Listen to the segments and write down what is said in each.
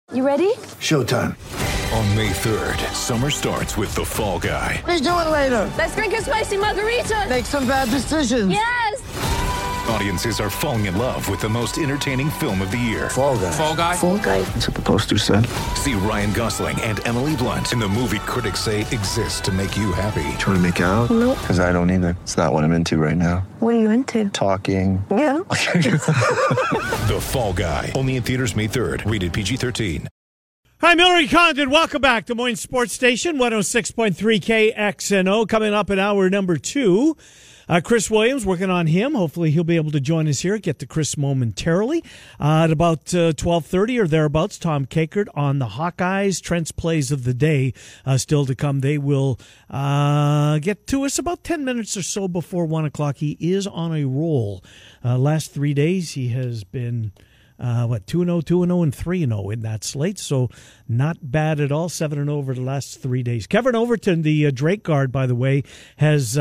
You ready? Showtime. On May 3rd, summer starts with The Fall Guy. Let's do it later. Let's drink a spicy margarita. Make some bad decisions. Yes! Audiences are falling in love with the most entertaining film of the year. Fall Guy. Fall Guy? Fall Guy. That's what the poster said. See Ryan Gosling and Emily Blunt in the movie critics say exists to make you happy. Trying to make it out? Nope. Because I don't either. It's not what I'm into right now. What are you into? Talking. Yeah. The Fall Guy. Only in theaters May 3rd. Rated PG-13. Hi, Miller Condon. Welcome back to Des Moines Sports Station, 106.3 KXNO. Coming up in hour number 2. Chris Williams, working on him. Hopefully he'll be able to join us here. Get to Chris momentarily. At about 12:30 or thereabouts, Tom Kakert on the Hawkeyes. Trent's plays of the day still to come. They will get to us about 10 minutes or so before 1 o'clock. He is on a roll. Last 3 days he has been... 2-0, 2-0, and 3-0 in that slate, so not bad at all. 7-0 over the last 3 days. Kevin Overton, the Drake guard, by the way, has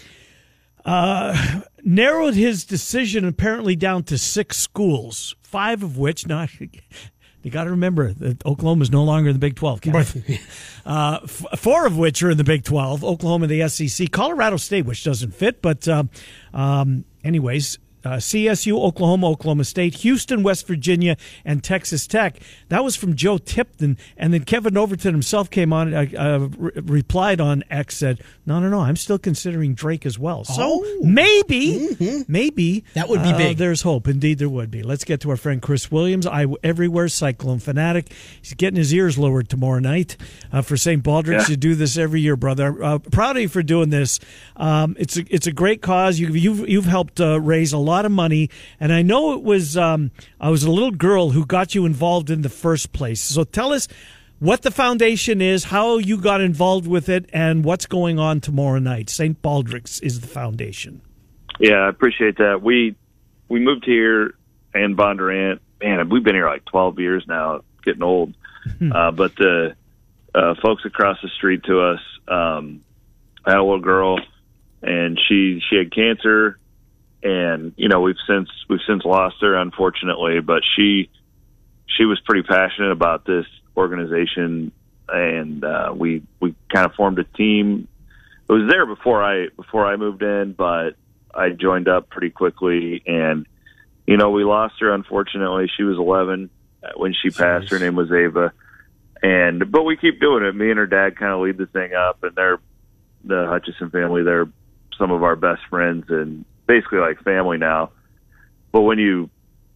narrowed his decision apparently down to 6 schools, 5 of which, now you got to remember that Oklahoma is no longer in the Big 12. 4 of which are in the Big 12, Oklahoma, the SEC, Colorado State, which doesn't fit, but anyways, CSU, Oklahoma, Oklahoma State, Houston, West Virginia, and Texas Tech. That was from Joe Tipton. And then Kevin Overton himself came on, replied on X, said, no, I'm still considering Drake as well. So maybe that would be big. There's hope. Indeed, there would be. Let's get to our friend Chris Williams, Everywhere Cyclone Fanatic. He's getting his ears lowered tomorrow night for St. Baldrick's. Yeah. You do this every year, brother. Proud of you for doing this. It's a great cause. You've helped raise a lot of money, and I know it was I was a little girl who got you involved in the first place. So tell us what the foundation is, how you got involved with it, and what's going on tomorrow night. St. Baldrick's is the foundation. Yeah, I appreciate that. We moved here in Bondurant. Man, we've been here like 12 years now. It's getting old. But the folks across the street to us had a little girl, and she had cancer. And we've since lost her, unfortunately. But she was pretty passionate about this organization, and we kind of formed a team. It was there before I moved in, but I joined up pretty quickly. And we lost her, unfortunately. She was 11 when she passed. Her name was Ava, but we keep doing it. Me and her dad kind of lead the thing up, and they're the Hutchison family. They're some of our best friends and basically like family now. But when you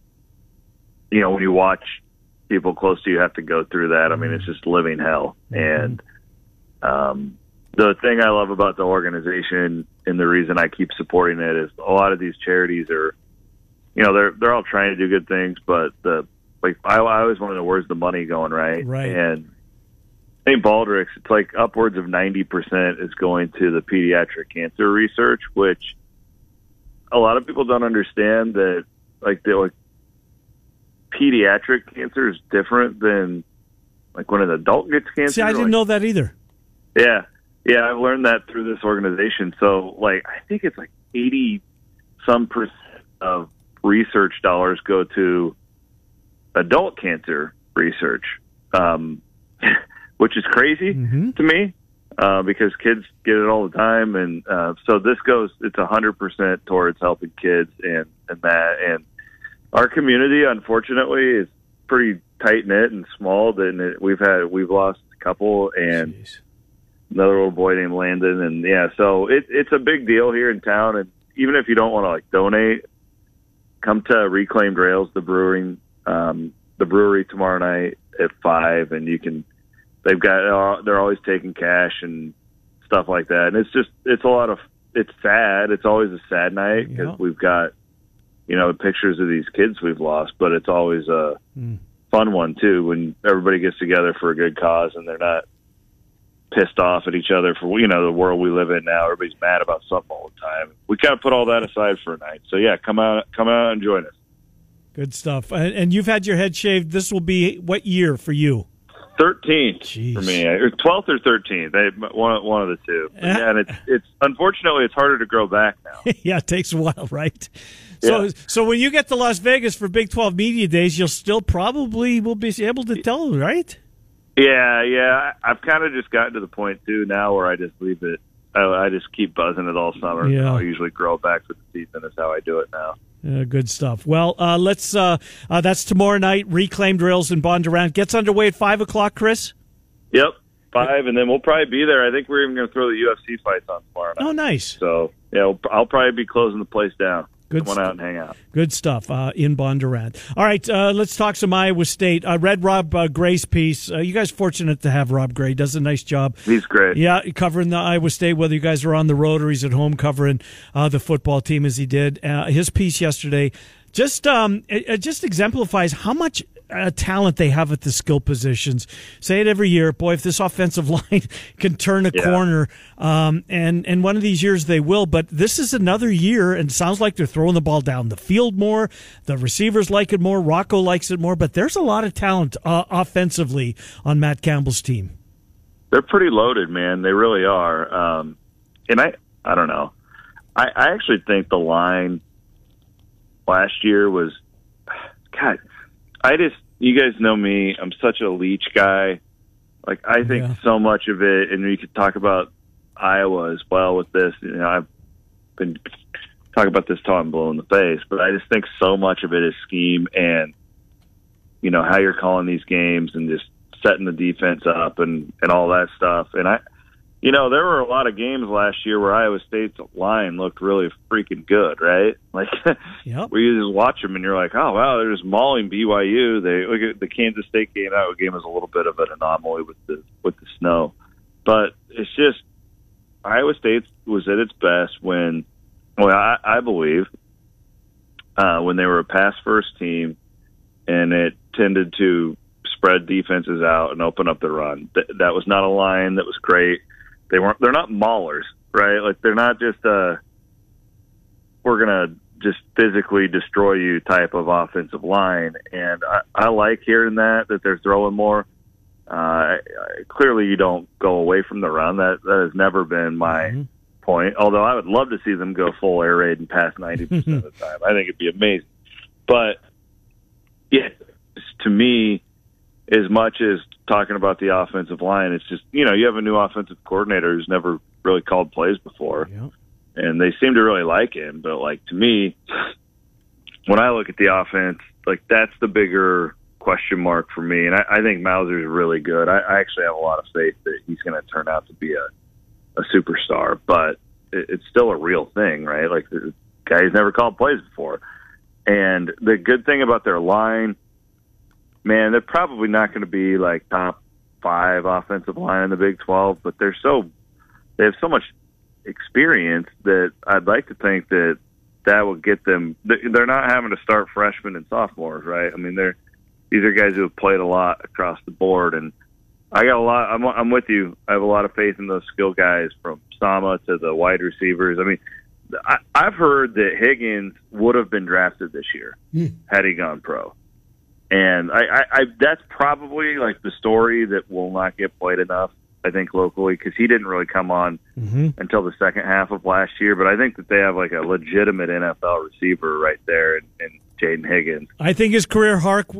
watch people close to you have to go through that, I mean, it's just living hell. And the thing I love about the organization and the reason I keep supporting it is a lot of these charities are, they're all trying to do good things, but I always want to know, where's the money going, right? Right. And St. Baldrick's, it's like upwards of 90% is going to the pediatric cancer research, which a lot of people don't understand that, pediatric cancer is different than when an adult gets cancer. See, I didn't know that either. Yeah, I've learned that through this organization. So, I think it's 80% of research dollars go to adult cancer research, which is crazy to me. Because kids get it all the time, and so it's 100% towards helping kids and that. And our community, unfortunately, is pretty tight knit and small. We've lost a couple, and another little boy named Landon, and so it's a big deal here in town. And even if you don't want to donate, come to Reclaimed Rails, the brewery tomorrow night at 5, and you can. They're always taking cash and stuff like that. And it's sad. It's always a sad night because we've got, pictures of these kids we've lost, but it's always a fun one too, when everybody gets together for a good cause and they're not pissed off at each other for, the world we live in now. Everybody's mad about something all the time. We kind of put all that aside for a night. So come out and join us. Good stuff. And you've had your head shaved. This will be what year for you? 13th for me, or 12th or 13th. One of the two. And it's unfortunately it's harder to grow back now. Yeah, it takes a while, right? Yeah. So when you get to Las Vegas for Big 12 Media Days, you'll still probably will be able to tell, right? Yeah. I've kind of just gotten to the point too now where I just leave it. I just keep buzzing it all summer. Yeah. I'll usually grow back for the season. Is how I do it now. Good stuff. Well, let's. That's tomorrow night. Reclaim Drills in Bondurant gets underway at 5:00. Chris. Yep, 5, and then we'll probably be there. I think we're even going to throw the UFC fights on tomorrow night. Oh, nice. So yeah, I'll probably be closing the place down. Good Come on out and hang out. Good stuff in Bondurant. All right, let's talk some Iowa State. I read Rob Gray's piece. You guys fortunate to have Rob Gray. Does a nice job. He's great. Yeah, covering the Iowa State, whether you guys are on the road or he's at home covering the football team as he did. His piece yesterday just exemplifies how much talent they have at the skill positions. Say it every year, boy, if this offensive line can turn a corner, and one of these years they will, but this is another year, and it sounds like they're throwing the ball down the field more. The receivers like it more. Rocco likes it more, but there's a lot of talent offensively on Matt Campbell's team. They're pretty loaded, man. They really are. And I don't know. I actually think the line last year was, God, you guys know me, I'm such a Leach guy. Like, I think so much of it, and we could talk about Iowa as well with this. You know, I've been talking about this till I'm blue in the face, but I just think so much of it is scheme and, you know, how you're calling these games and just setting the defense up and all that stuff. And there were a lot of games last year where Iowa State's line looked really freaking good, right? Like, where you just watch them and you're like, oh, wow, they're just mauling BYU. They look at the Kansas State game. That game was a little bit of an anomaly with the snow. But it's just Iowa State was at its best when, I believe, when they were a pass-first team and it tended to spread defenses out and open up the run. That was not a line that was great. They're not maulers, right? Like, they're not just we're gonna just physically destroy you type of offensive line. And I like hearing that they're throwing more. Clearly you don't go away from the run. That has never been my point. Although I would love to see them go full air raid and pass 90% of the time. I think it'd be amazing. But yeah, to me, as much as talking about the offensive line, it's just, you have a new offensive coordinator who's never really called plays before. Yeah. And they seem to really like him. But, like, to me, when I look at the offense, like, that's the bigger question mark for me. And I think Mauser's really good. I actually have a lot of faith that he's going to turn out to be a superstar. But it's still a real thing, right? Like, the guy's never called plays before. And the good thing about their line, man, they're probably not going to be like top 5 offensive line in the Big 12, but they have so much experience that I'd like to think that will get them. They're not having to start freshmen and sophomores, right? I mean, these are guys who have played a lot across the board, and I got a lot. I'm with you. I have a lot of faith in those skill guys from Sama to the wide receivers. I mean, I've heard that Higgins would have been drafted this year had he gone pro. And I that's probably like the story that will not get played enough, I think, locally, because he didn't really come on until the second half of last year. But I think that they have like a legitimate NFL receiver right there in Jaden Higgins. I think his career arc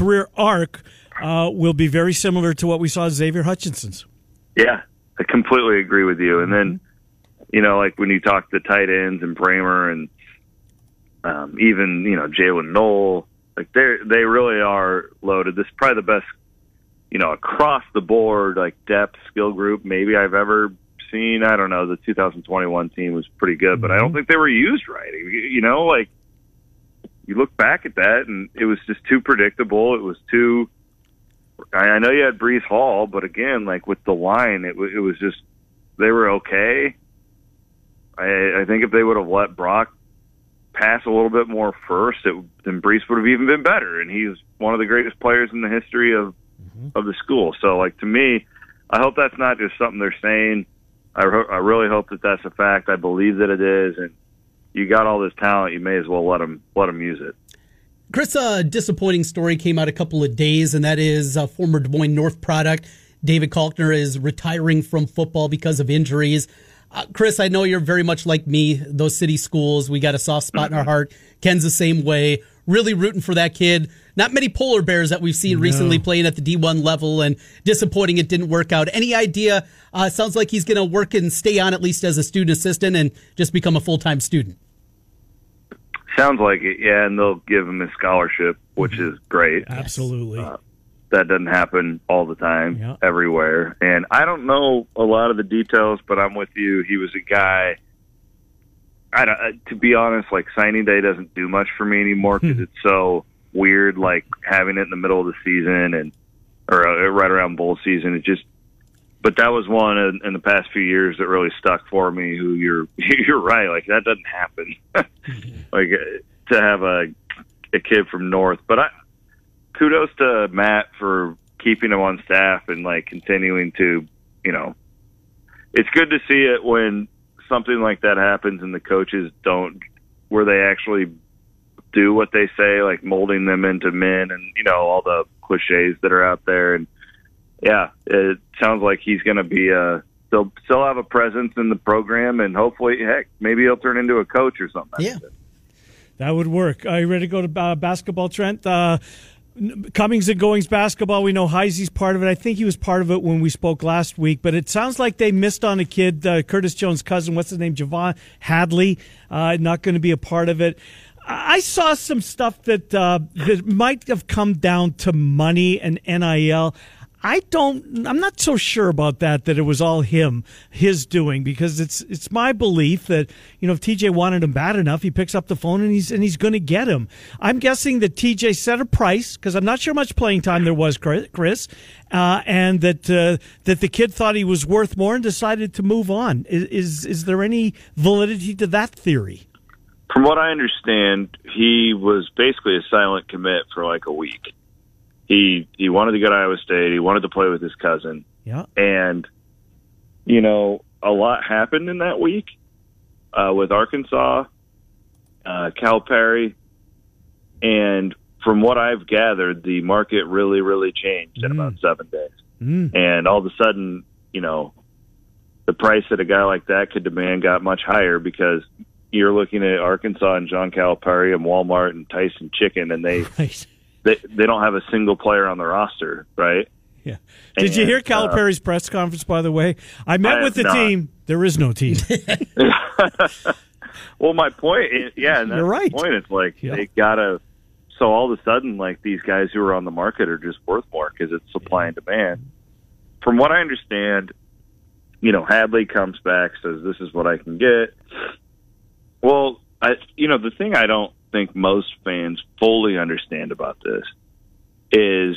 will be very similar to what we saw Xavier Hutchinson's. Yeah, I completely agree with you. And then, like when you talk to tight ends and Bramer and even, Jalen Knoll, like they really are loaded. This is probably the best, across the board, like depth skill group maybe I've ever seen. I don't know. The 2021 team was pretty good, but I don't think they were used right. Like you look back at that and it was just too predictable. It was too, I know you had Breece Hall, but again, like with the line, it was just, they were okay. I think if they would have let Brock pass a little bit more first, then Breece would have even been better. And he's one of the greatest players in the history of the school. So, like, to me, I hope that's not just something they're saying. I really hope that that's a fact. I believe that it is. And you got all this talent, you may as well let them use it. Chris, a disappointing story came out a couple of days, and that is former Des Moines North product David Kalkner is retiring from football because of injuries. Chris, I know you're very much like me. Those city schools, we got a soft spot in our heart. Ken's the same way. Really rooting for that kid. Not many polar bears that we've seen recently playing at the D1 level, and disappointing it didn't work out. Any idea? Sounds like he's going to work and stay on at least as a student assistant and just become a full-time student. Sounds like it, yeah, and they'll give him a scholarship, which is great. Absolutely. That doesn't happen all the time, everywhere. And I don't know a lot of the details, but I'm with you. He was a guy, to be honest, like signing day doesn't do much for me anymore because it's so weird, like having it in the middle of the season or right around bowl season. But that was one in the past few years that really stuck for me. Who you're right, like that doesn't happen. Like to have a kid from North, but kudos to Matt for keeping him on staff and like continuing to, it's good to see it when something like that happens and the coaches where they actually do what they say, like molding them into men and, all the cliches that are out there. And yeah, it sounds like he's going to be still have a presence in the program, and hopefully, heck, maybe he'll turn into a coach or something. Yeah. That would work. Are you ready to go to basketball, Trent? Cummings and Goings basketball, we know Heisey's part of it. I think he was part of it when we spoke last week, but it sounds like they missed on a kid, Curtis Jones' cousin. What's his name? Javon Hadley, not going to be a part of it. I saw some stuff that might have come down to money and NIL. I'm not so sure about that it was all his doing, because it's my belief that, if TJ wanted him bad enough, he picks up the phone and he's going to get him. I'm guessing that TJ set a price, because I'm not sure how much playing time there was, Chris, and that the kid thought he was worth more and decided to move on. Is there any validity to that theory? From what I understand, he was basically a silent commit for like a week. He wanted to go to Iowa State. He wanted to play with his cousin. Yeah. And, a lot happened in that week with Arkansas, Calipari. And from what I've gathered, the market really, really changed in about 7 days. And all of a sudden, the price that a guy like that could demand got much higher, because you're looking at Arkansas and John Calipari and Walmart and Tyson Chicken, and they don't have a single player on the roster, right? Yeah. Did you hear Calipari's press conference, by the way? I met with the team. There is no team. Well, my point is, and that's you're right. The point. It's like they gotta. So all of a sudden, like these guys who are on the market are just worth more because it's supply and demand. From what I understand, Hadley comes back, says this is what I can get. Well, the thing I don't think most fans fully understand about this is,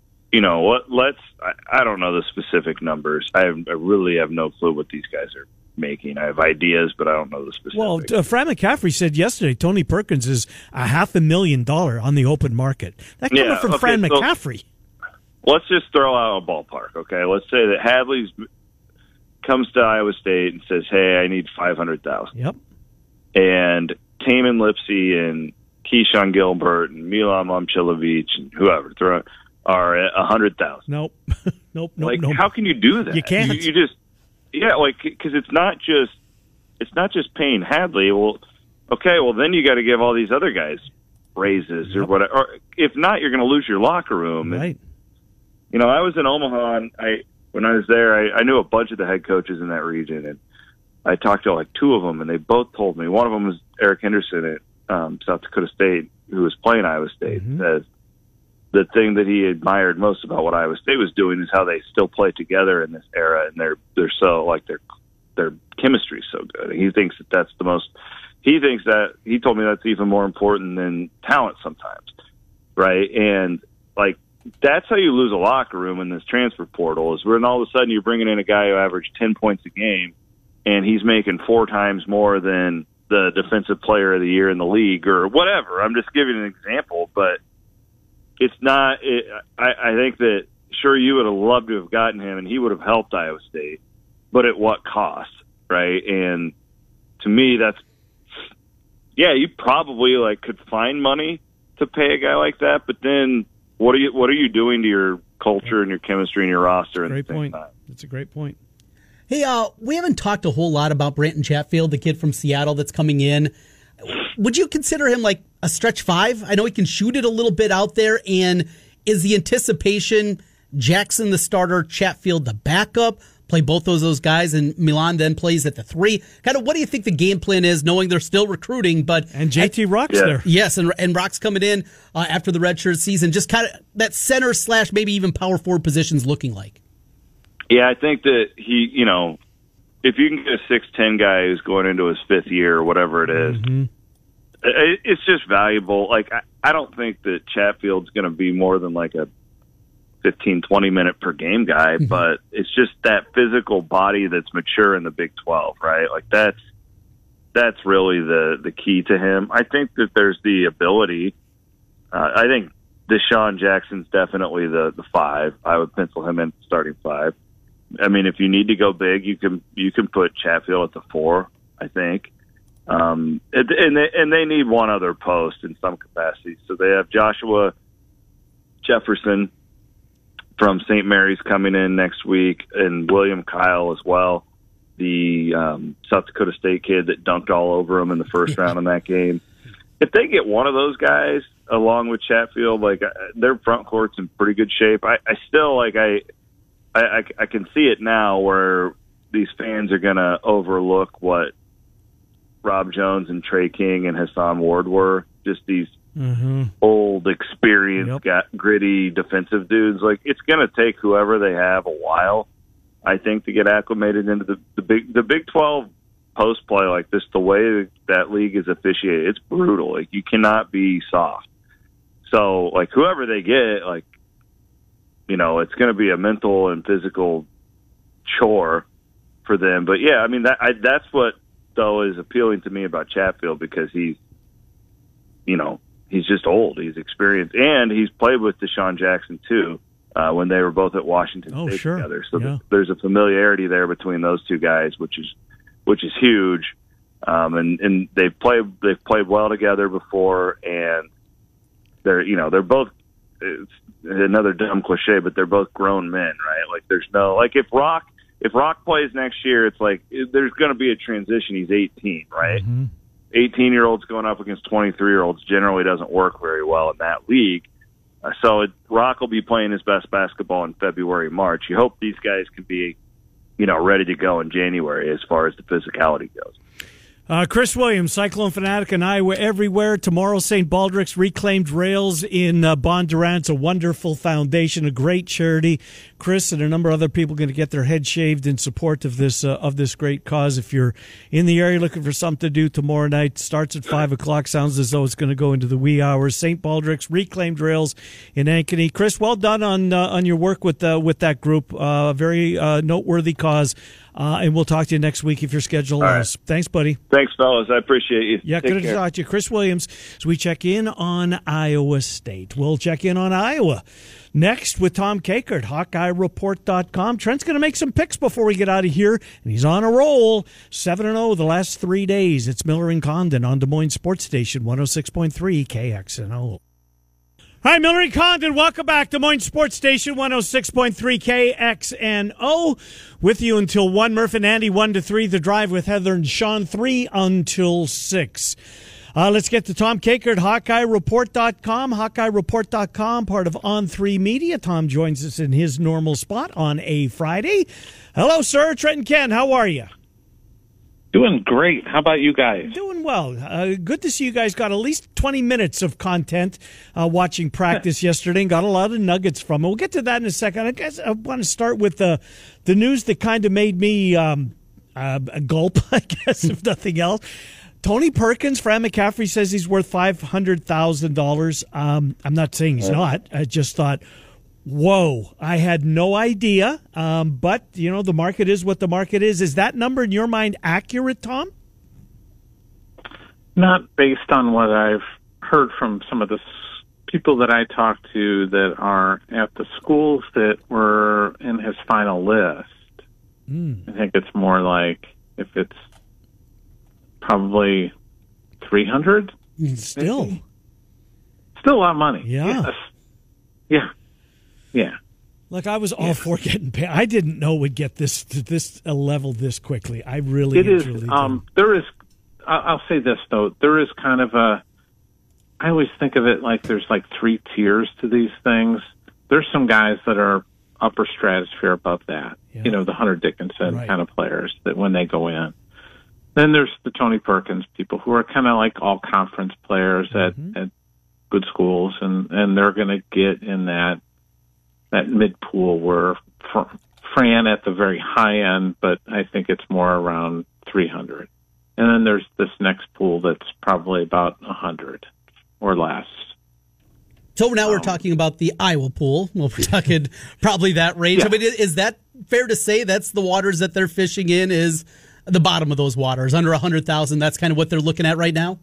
I don't know the specific numbers. I really have no clue what these guys are making. I have ideas, but I don't know the specifics. Well, Fran McCaffrey said yesterday Tony Perkins is $500,000 on the open market. That coming from Fran McCaffrey. Let's just throw out a ballpark, okay? Let's say that Hadley comes to Iowa State and says, hey, I need $500,000. Yep. And Taman Lipsey and Keyshawn Gilbert and Milan Momcilovic and whoever are at $100,000. Nope. Nope. How can you do that? You can't. You just, because it's not just paying Hadley. Well, okay, then you got to give all these other guys raises or whatever. Or if not, you're going to lose your locker room. Right. And, I was in Omaha, and when I was there, I knew a bunch of the head coaches in that region, and I talked to like two of them, and they both told me. One of them was Eric Henderson at South Dakota State, who was playing Iowa State. Says the thing that he admired most about what Iowa State was doing is how they still play together in this era, and they're so like their chemistry is so good. And he thinks that that's the most. He thinks that he told me that's even more important than talent sometimes, right? And like that's how you lose a locker room in this transfer portal is when all of a sudden you're bringing in a guy who averaged 10 points a game, and he's making 4 times more than the defensive player of the year in the league or whatever. I'm just giving an example, but it's not I think that sure you would have loved to have gotten him and he would have helped Iowa State, but at what cost, right? And to me, that's, you probably could find money to pay a guy like that. But then what are you doing to your culture and your chemistry and your roster? Great point. That's a great point. Hey, we haven't talked a whole lot about Branton Chatfield, the kid from Seattle that's coming in. Would you consider him like a stretch five? I know he can shoot it a little bit out there. And is the anticipation Jackson the starter, Chatfield the backup? Play both of those guys, and Milan then plays at the 3. Kind of, what do you think the game plan is, knowing they're still recruiting? And JT Rock's there. Yes, and Rock's coming in after the redshirt season. Just kind of that center / maybe even power forward positions looking like. Yeah, I think that he, if you can get a 6'10" guy who's going into his 5th year or whatever it is, it's just valuable. Like, I don't think that Chatfield's going to be more than like a 15, 20 minute per game guy, but it's just that physical body that's mature in the Big 12, right? Like that's really the key to him. I think that there's the ability. I think Deshaun Jackson's definitely the 5. I would pencil him in starting 5. I mean, if you need to go big, you can put Chatfield at the 4, I think. And they need one other post in some capacity. So they have Joshua Jefferson from St. Mary's coming in next week, and William Kyle as well, the South Dakota State kid that dunked all over him in the first round in that game. If they get one of those guys along with Chatfield, like their front court's in pretty good shape. I still like I can see it now where these fans are going to overlook what Rob Jones and Trey King and Hassan Ward were. Just these old, experienced, gritty defensive dudes. Like, it's going to take whoever they have a while, I think, to get acclimated into the Big 12 post play like this. The way that league is officiated, it's brutal. Like, you cannot be soft. So, like, whoever they get, like, it's going to be a mental and physical chore for them. But yeah, I mean, that's what though is appealing to me about Chatfield, because he's just old. He's experienced, and he's played with Deshaun Jackson too when they were both at Washington State together. So there's a familiarity there between those two guys, which is huge. And they've played well together before, and they're both. It's another dumb cliche, but they're both grown men, right? Like, there's no, like, if Rock plays next year, it's like there's going to be a transition. He's 18, right? 18-year-olds going up against 23-year-olds generally doesn't work very well in that league. So Rock will be playing his best basketball in February, March. You hope these guys can be, ready to go in January as far as the physicality goes. Chris Williams, Cyclone Fanatic in Iowa everywhere. Tomorrow, St. Baldrick's Reclaimed Rails in Bondurant. A wonderful foundation, a great charity. Chris and a number of other people going to get their head shaved in support of this great cause. If you're in the area looking for something to do tomorrow night, starts at 5 o'clock. Sounds as though it's going to go into the wee hours. St. Baldrick's Reclaimed Rails in Ankeny. Chris, well done on your work with that group. Very noteworthy cause. And we'll talk to you next week if your schedule allows. Right. Thanks, buddy. Thanks, fellas. I appreciate you. Yeah, good to talk to you. Chris Williams, as we check in on Iowa State. We'll check in on Iowa next with Tom Kakert, HawkeyeReport.com. Trent's going to make some picks before we get out of here, and he's on a roll. 7-0 the last 3 days. It's Miller and Condon on Des Moines Sports Station, 106.3 KXNO. Hi, Miller and Condon. Welcome back. Des Moines Sports Station, 106.3 KXNO. With you until 1. Murph and Andy, 1 to 3. The Drive with Heather and Sean, 3 until 6. Let's get to Tom Kakert, HawkeyeReport.com. HawkeyeReport.com, part of On3 Media. Tom joins us in his normal spot on a Friday. Hello, sir. Trent and Ken, how are you? Doing great. How about you guys? Doing well. Good to see you guys got at least 20 minutes of content watching practice yesterday and got a lot of nuggets from it. We'll get to that in a second. I guess I want to start with the news that kind of made me a gulp, I guess, if nothing else. Tony Perkins, Fran McCaffrey says he's worth $500,000. I'm not saying he's not. I just thought, whoa, I had no idea. But, the market is what the market is. Is that number in your mind accurate, Tom? Not based on what I've heard from some of the people that I talked to that are at the schools that were in his final list. I think it's more like if it's probably 300. Still. Still a lot of money. Yeah. Yes. Yeah. Look, I was all for getting paid. I didn't know it would get this to this level this quickly. I really, It is. truly There is. I'll say this though. There is kind of a. I always think of it like there's like 3 tiers to these things. There's some guys that are upper stratosphere above that. Yeah. You know, the Hunter Dickinson Right. kind of players that when they go in. Then there's the Tony Perkins people who are kind of like all conference players at good schools, and they're going to get in that mid pool where Fran at the very high end, but I think it's more around 300. And then there's this next pool that's probably about 100 or less. So now we're talking about the Iowa pool. Well, we're talking probably that range. Yeah. I mean, is that fair to say that's the waters that they're fishing in, is the bottom of those waters, under 100,000? That's kind of what they're looking at right now?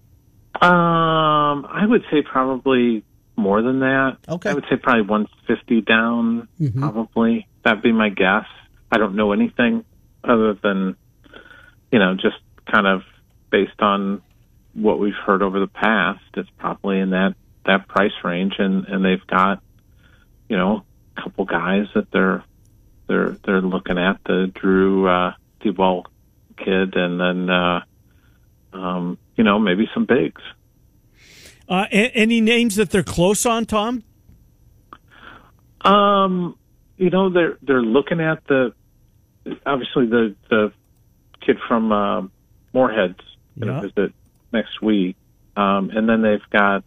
I would say probably more than that. Okay. I would say probably 150 down, probably. That'd be my guess. I don't know anything other than, just kind of based on what we've heard over the past. It's probably in that price range, and they've got, a couple guys that they're looking at, the Drew Dewalt kid, and then maybe some bigs. Any names that they're close on, Tom? They're looking at obviously the kid from Moorhead's going to visit next week, and then they've got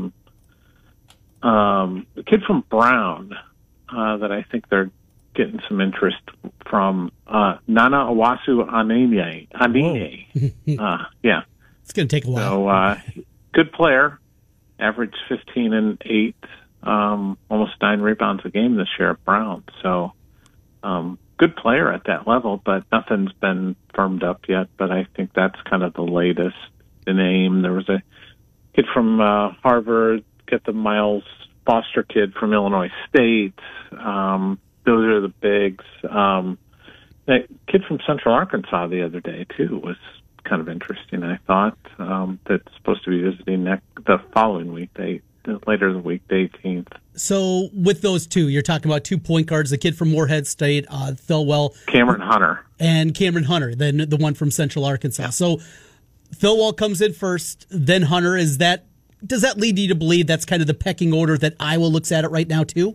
the kid from Brown that I think they're getting some interest from, Nana Owasu Anine. Yeah. It's going to take a while. So, good player, averaged 15 and 8, almost 9 rebounds a game this year at Brown. So, good player at that level, but nothing's been firmed up yet. But I think that's kind of the latest name. There was a kid from Harvard, get the Miles Foster kid from Illinois State. Those are the bigs. That kid from Central Arkansas the other day, too, was kind of interesting, I thought. That's supposed to be visiting the following week, later in the week, the 18th. So with those two, you're talking about 2 point guards, the kid from Moorhead State, Thilwell. Cameron Hunter. And Cameron Hunter, then the one from Central Arkansas. Yeah. So Thilwell comes in first, then Hunter. Does that lead you to believe that's kind of the pecking order that Iowa looks at it right now, too?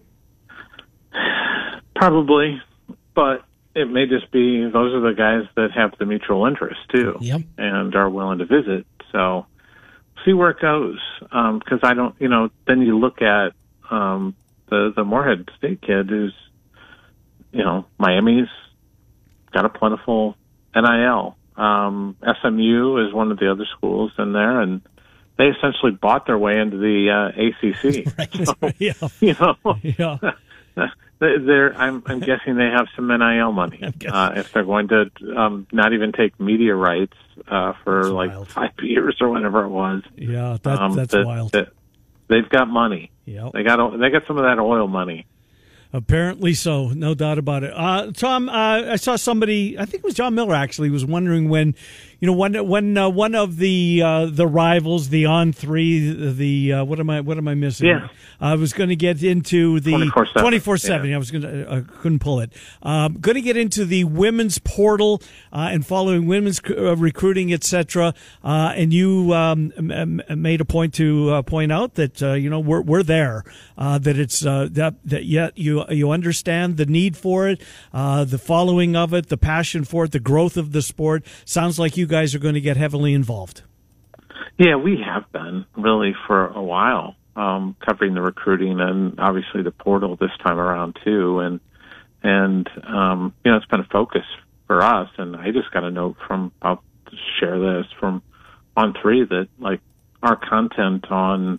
Probably, but it may just be those are the guys that have the mutual interest, too, and are willing to visit. So see where it goes, because I don't, then you look at the Moorhead State kid who's, Miami's got a plentiful NIL. SMU is one of the other schools in there, and they essentially bought their way into the ACC. Right. So, I'm guessing they have some NIL money if they're going to not even take media rights for like wild. 5 years or whatever it was. Yeah, that's wild. They've got money. Yeah, they got some of that oil money. Apparently so, no doubt about it. Tom, I saw somebody, I think it was John Miller actually, was wondering when one of the rivals, the On Three, what am I missing? Yeah. I was going to get into the 24/7. Yeah. I couldn't pull it. Going to get into the women's portal and following women's recruiting, etc. And you made a point to point out that we're there. That it's that yet you understand the need for it, the following of it, the passion for it, the growth of the sport. Sounds like you guys are going to get heavily involved. Yeah, we have been really for a while, covering the recruiting and obviously the portal this time around too. And it's been a focus for us. And I just got a note I'll share this from On3 that like our content on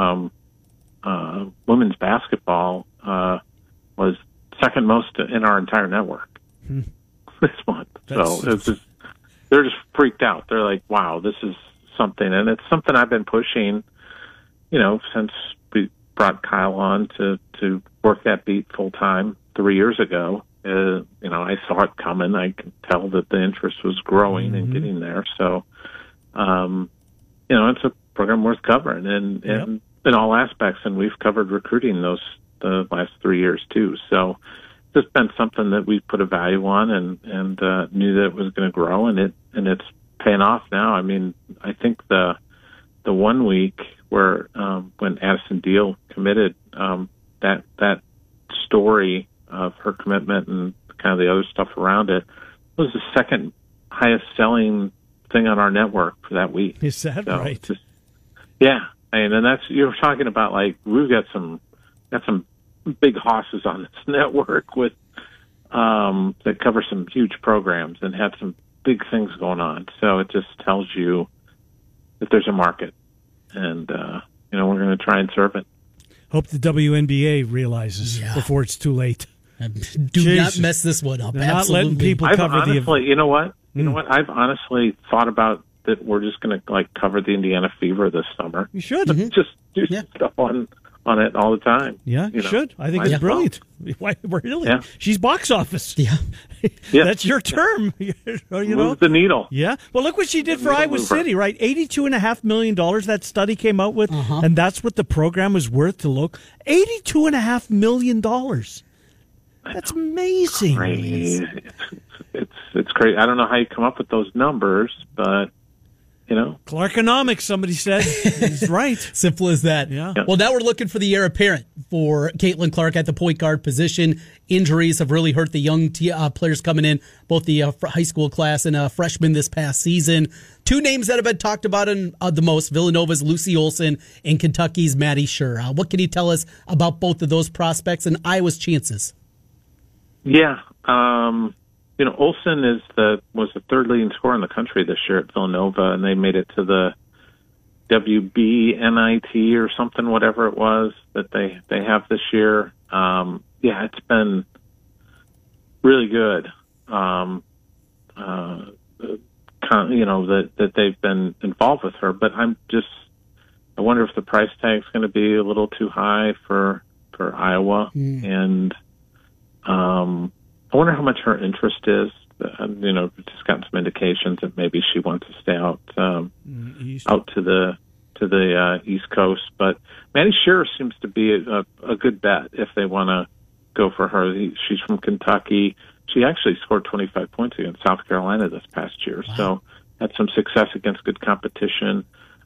women's basketball was second most in our entire network this month. They're just freaked out. They're like, wow, this is something. And it's something I've been pushing, since we brought Kyle on to work that beat full time 3 years ago. I saw it coming. I could tell that the interest was growing and getting there. So, it's a program worth covering. And in all aspects, and we've covered recruiting the last 3 years too. So it's been something that we put a value on and knew that it was going to grow, and it's paying off now. I mean, I think the 1 week where when Addison Deal committed, that story of her commitment and kind of the other stuff around it was the second highest selling thing on our network for that week. Is that right? Yeah, and that's, you're talking about, like, we've got some big hosses on this network with that cover some huge programs and have some big things going on. So it just tells you that there's a market, and we're going to try and serve it. Hope the WNBA realizes before it's too late. Do not mess this one up. They're not letting people cover the event. You know what? I've honestly thought about that. We're just going to cover the Indiana Fever this summer. You should just do stuff on it all the time. Yeah, you should. I think it's brilliant. Why, really? Yeah. She's box office. Yeah. That's your term. Move the needle. Yeah. Well, look what she did for Iowa City, right? $82.5 million that study came out with, and that's what the program was worth to look. $82.5 million. That's amazing. Crazy. It's great. I don't know how you come up with those numbers, but Clarkonomics, somebody said. He's right. Simple as that. Yeah. Well, now we're looking for the heir apparent for Caitlin Clark at the point guard position. Injuries have really hurt the young players coming in, both the high school class and freshmen this past season. Two names that have been talked about the most, Villanova's Lucy Olson and Kentucky's Maddie Scher. What can you tell us about both of those prospects and Iowa's chances? Yeah. Olson was the third leading scorer in the country this year at Villanova, and they made it to the WBNIT or something, whatever it was that they have this year. It's been really good. That they've been involved with her, but I wonder if the price tag's going to be a little too high for Iowa, and I wonder how much her interest is. Just gotten some indications that maybe she wants to stay out to the East Coast. But Maddie Scher seems to be a good bet if they want to go for her. She's from Kentucky. She actually scored 25 points against South Carolina this past year, so had some success against good competition.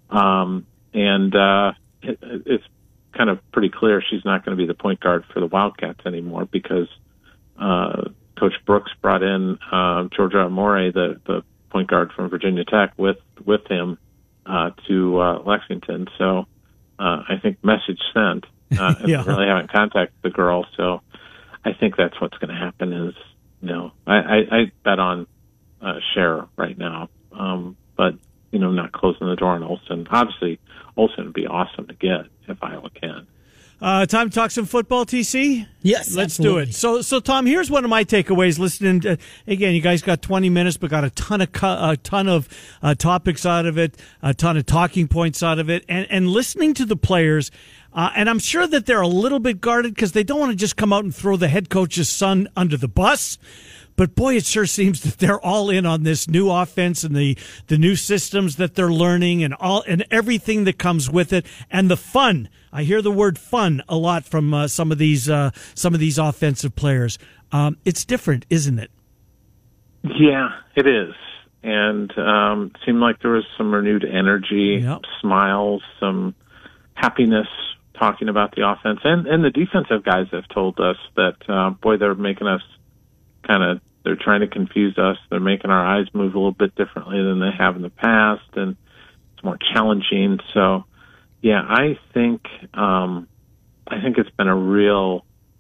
It's kind of pretty clear she's not going to be the point guard for the Wildcats anymore because Coach Brooks brought in Georgia Amore, the point guard from Virginia Tech, with him to Lexington. So I think message sent. Really haven't contacted the girl, so I think that's what's going to happen. Is I bet on Scher right now, but not closing the door on Olson. Obviously, Olson would be awesome to get if Iowa can. Time to talk some football, TC? Yes, let's absolutely. do it. So, Tom, here's one of my takeaways. Listening to, again, you guys got 20 minutes, but got a ton of topics out of it, a ton of talking points out of it, and listening to the players. And I'm sure that they're a little bit guarded because they don't want to just come out and throw the head coach's son under the bus. But boy, it sure seems that they're all in on this new offense and the new systems that they're learning and everything that comes with it and the fun. I hear the word fun a lot from some of these offensive players. It's different, isn't it? Yeah, it is. And it seemed like there was some renewed energy, smiles, some happiness talking about the offense. And the defensive guys have told us that, they're making us they're trying to confuse us. They're making our eyes move a little bit differently than they have in the past, and it's more challenging. So, yeah, I think it's been a real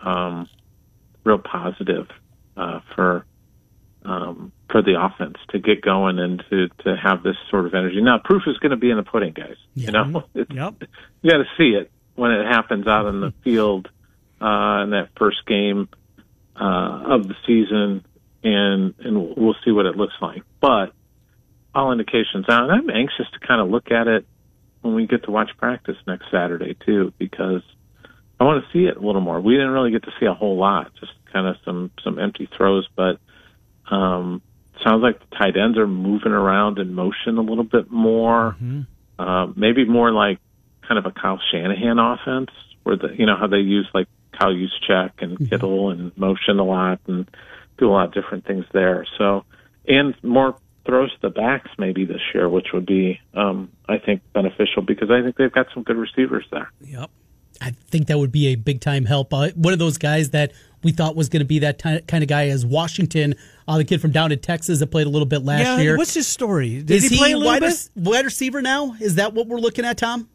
positive for the offense to get going and to have this sort of energy. Now, proof is going to be in the pudding, guys. You got to see it when it happens out in the field in that first game of the season, and we'll see what it looks like. But all indications out, and I'm anxious to kind of look at it when we get to watch practice next Saturday too, because I want to see it a little more. We didn't really get to see a whole lot, just kind of some empty throws, but sounds like the tight ends are moving around in motion a little bit more, maybe more like kind of a Kyle Shanahan offense, where how they use like Kyle Juszczyk and Kittle and motion a lot and do a lot of different things there. So, and more throws to the backs maybe this year, which would be, I think, beneficial because I think they've got some good receivers there. Yep. I think that would be a big-time help. One of those guys that we thought was going to be that kind of guy is Washington, the kid from down in Texas that played a little bit last year. What's his story? Did he play a little bit? Wide receiver now? Is that what we're looking at, Tom?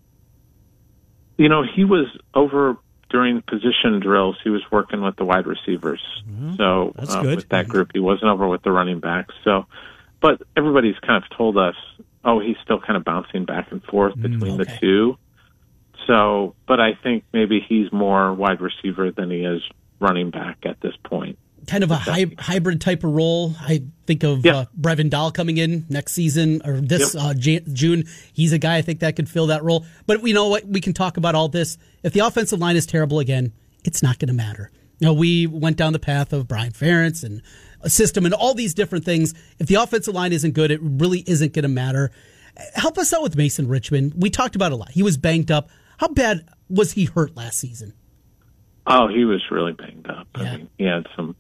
He was over during position drills. He was working with the wide receivers. So that's good. With that group, he wasn't over with the running backs. So, but everybody's kind of told us, he's still kind of bouncing back and forth between the two. So, but I think maybe he's more wide receiver than he is running back at this point. Kind of a hybrid type of role. I think of Brevin Dahl coming in next season or this June. He's a guy I think that could fill that role. But you know what? We can talk about all this. If the offensive line is terrible again, it's not going to matter. We went down the path of Brian Ferentz and a system and all these different things. If the offensive line isn't good, it really isn't going to matter. Help us out with Mason Richman. We talked about it a lot. He was banged up. How bad was he hurt last season? Oh, he was really banged up. Yeah. I mean,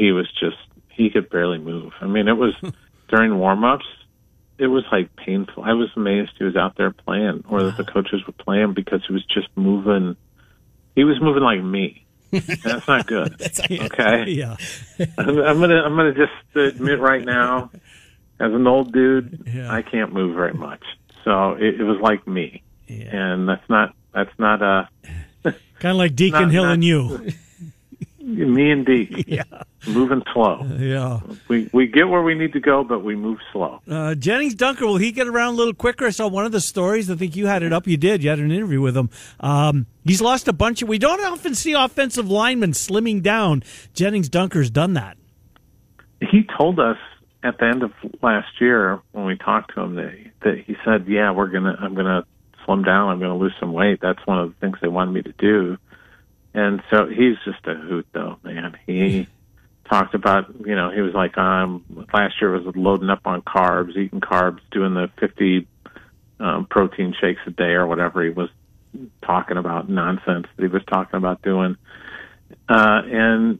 he could barely move. I mean, it was during warm-ups, it was like painful. I was amazed he was out there playing or that the coaches would play him because he was just moving. He was moving like me. That's not good. Okay? Yeah. I'm gonna just admit right now, as an old dude, I can't move very much. So it was like me. Yeah. And that's not kind of like Deacon Hill and you. Me and Deke. Yeah. Moving slow. Yeah. We get where we need to go, but we move slow. Jennings Dunker, will he get around a little quicker? I saw one of the stories. I think you had it up. You did. You had an interview with him. He's lost a bunch of... We don't often see offensive linemen slimming down. Jennings Dunker's done that. He told us at the end of last year when we talked to him that he said, I'm going to slim down. I'm going to lose some weight. That's one of the things they wanted me to do. And so he's just a hoot, though, man. He talked about, he was like, last year was loading up on carbs, eating carbs, doing the 50 protein shakes a day or whatever he was talking about, nonsense that he was talking about doing. And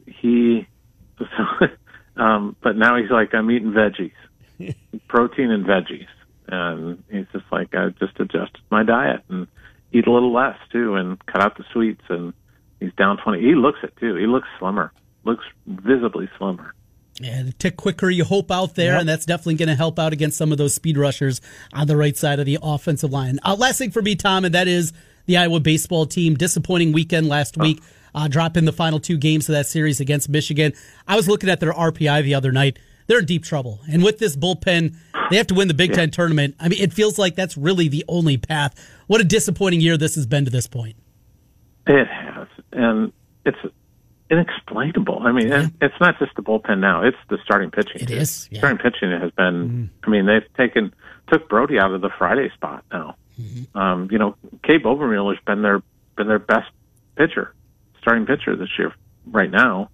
but now he's like, I'm eating veggies, protein and veggies. And he's just like, I just adjusted my diet and eat a little less, too, and cut out the sweets. And he's down 20. He looks it, too. He looks slimmer, looks visibly slimmer. Yeah, the tick quicker you hope out there, and that's definitely going to help out against some of those speed rushers on the right side of the offensive line. Last thing for me, Tom, and that is the Iowa baseball team. Disappointing weekend last week, dropping the final two games of that series against Michigan. I was looking at their RPI the other night. They're in deep trouble. And with this bullpen, they have to win the Big Ten tournament. I mean, it feels like that's really the only path. What a disappointing year this has been to this point. It has. And it's inexplainable. I mean, it's not just the bullpen now. It's the starting pitching. It is. Yeah. Starting pitching has been, I mean, they've took Brody out of the Friday spot now. Cade Overmuller's been their best pitcher, starting pitcher this year right now.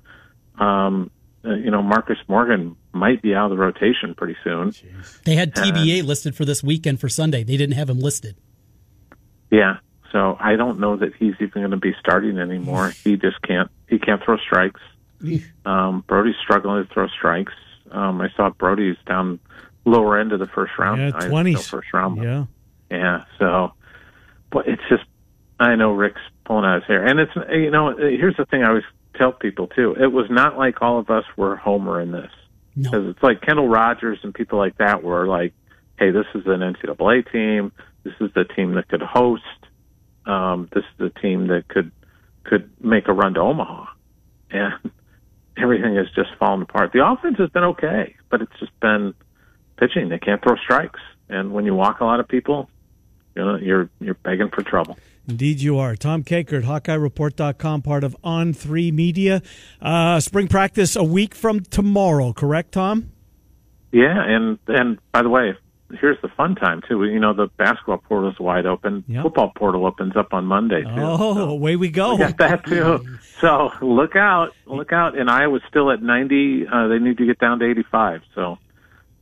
Marcus Morgan might be out of the rotation pretty soon. They had TBA listed for this weekend for Sunday. They didn't have him listed. Yeah. So I don't know that he's even going to be starting anymore. He just can't. He can't throw strikes. Brody's struggling to throw strikes. I saw Brody's down lower end of the first round. Yeah, 20s. First round. Yeah. Yeah. So, but it's just, I know Rick's pulling out his hair, and it's here's the thing I always tell people too. It was not like all of us were Homer in this, because it's like Kendall Rogers and people like that were like, hey, this is an NCAA team. This is the team that could host. This is the team that could make a run to Omaha, and everything has just fallen apart. The offense has been okay, but it's just been pitching. They can't throw strikes, and when you walk a lot of people, you're begging for trouble. Indeed you are. Tom Kakert, HawkeyeReport.com, part of On3 Media. Spring practice a week from tomorrow, correct, Tom? Yeah, and by the way, here's the fun time, too. The basketball portal is wide open. Yep. Football portal opens up on Monday, too. Oh, away we go. We got that, too. So look out. And Iowa's still at 90. They need to get down to 85. So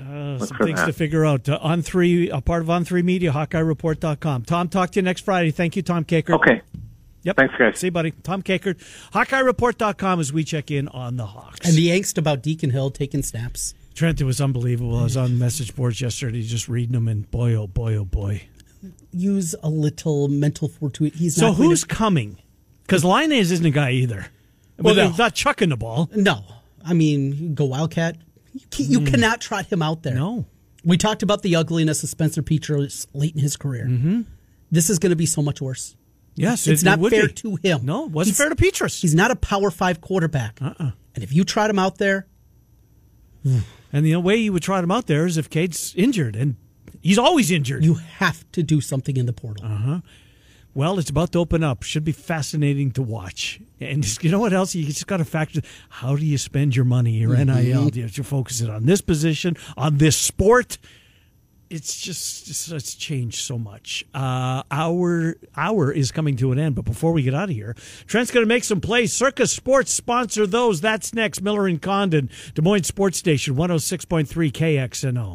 Look Some for things that. to figure out. On Three, a part of On Three Media, HawkeyeReport.com. Tom, talk to you next Friday. Thank you, Tom Kakert. Okay. Yep. Thanks, guys. See you, buddy. Tom Kakert, HawkeyeReport.com as we check in on the Hawks. And the angst about Deacon Hill taking snaps. Trent, it was unbelievable. I was on message boards yesterday just reading them, and boy, oh boy, oh boy. Use a little mental fortitude. He's So not going who's coming? Because Linus isn't a guy either. Well, But no. he's not chucking the ball. No. I mean, you go Wildcat. You cannot trot him out there. No. We talked about the ugliness of Spencer Petras late in his career. Mm-hmm. This is going to be so much worse. Yes, It's it not would fair be. to him. No, it wasn't He's- fair to Petras. He's not a Power 5 quarterback. And if you trot him out there, And the way you would trot him out there is if Cade's injured, and he's always injured. you have to do something in the portal. Well, it's about to open up. Should be fascinating to watch. And just, you know what else? You just got to factor, how do you spend your money, your NIL? Do you focus it on this position, on this sport? It's just it's changed so much. Our hour is coming to an end, but before we get out of here, Trent's going to make some plays. Circus Sports sponsor those. That's next. Miller and Condon, Des Moines Sports Station, 106.3 KXNO.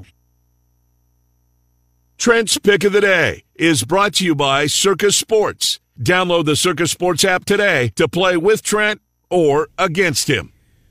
Trent's Pick of the Day is brought to you by Circus Sports. Download the Circus Sports app today to play with Trent or against him.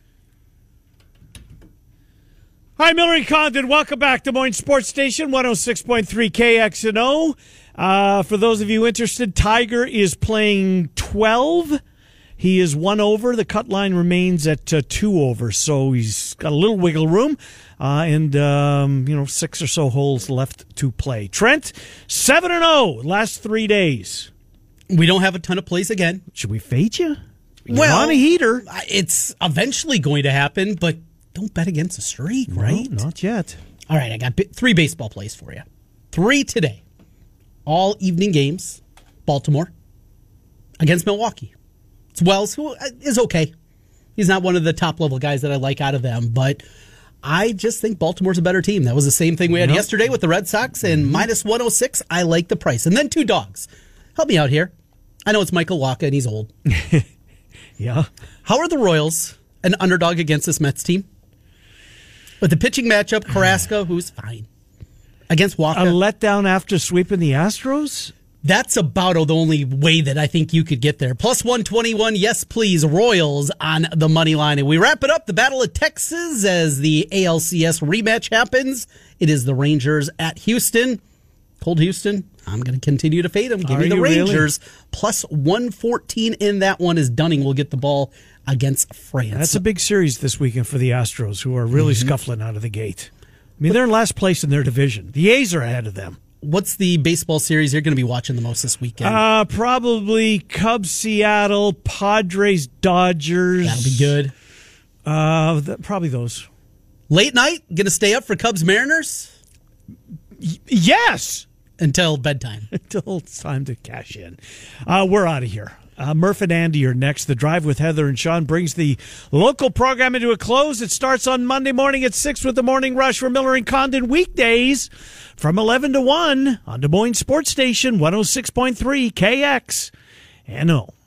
Hi, Miller and Condon. Welcome back to Des Moines Sports Station, 106.3 KXNO. For those of you interested, Tiger is playing 12. He is 1 over. The cut line remains at 2 over, so he's got a little wiggle room. And 6 or so holes left to play. Trent, 7-0 last 3 days. We don't have a ton of plays again. Should we fade you? You're Well, on a heater. It's eventually going to happen, but don't bet against a streak, right? No, not yet. All right, I got 3 baseball plays for you. 3 today. All evening games. Baltimore against Milwaukee. It's Wells, who is okay. He's not one of the top-level guys that I like out of them, but I just think Baltimore's a better team. That was the same thing we had yesterday with the Red Sox, and minus 106, I like the price. And then 2 dogs. Help me out here. I know it's Michael Wacha, and he's old. Yeah. How are the Royals an underdog against this Mets team? With the pitching matchup, Carrasco, who's fine, against Wacha. A letdown after sweeping the Astros? That's about the only way that I think you could get there. Plus 121, yes, please, Royals on the money line. And we wrap it up, the Battle of Texas, as the ALCS rematch happens. It is the Rangers at Houston. Cold Houston, I'm going to continue to fade them. Give me the Rangers. Really? Plus 114 in that one as Dunning will get the ball against France. That's a big series this weekend for the Astros, who are really scuffling out of the gate. I mean, they're in last place in their division. The A's are ahead of them. What's the baseball series you're going to be watching the most this weekend? Probably Cubs, Seattle, Padres, Dodgers. That'll be good. Probably those. Late night, going to stay up for Cubs, Mariners? Yes! Until bedtime. Until it's time to cash in. We're out of here. Murph and Andy are next. The Drive with Heather and Sean brings the local program into a close. It starts on Monday morning at 6 with the Morning Rush for Miller and Condon weekdays from 11 to 1 on Des Moines Sports Station 106.3 KXNO.